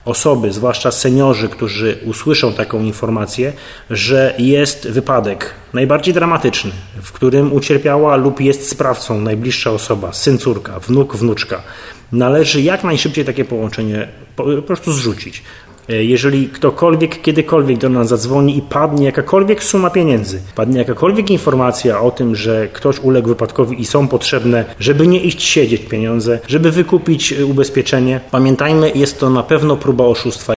osoby, zwłaszcza seniorzy, którzy usłyszą taką informację, że jest wypadek najbardziej dramatyczny, w którym ucierpiała lub jest sprawcą najbliższa osoba, syn, córka, wnuk, wnuczka, należy jak najszybciej takie połączenie po prostu zrzucić. Jeżeli ktokolwiek, kiedykolwiek do nas zadzwoni i padnie jakakolwiek suma pieniędzy, padnie jakakolwiek informacja o tym, że ktoś uległ wypadkowi i są potrzebne, żeby nie iść siedzieć pieniądze, żeby wykupić ubezpieczenie, pamiętajmy, jest to na pewno próba oszustwa.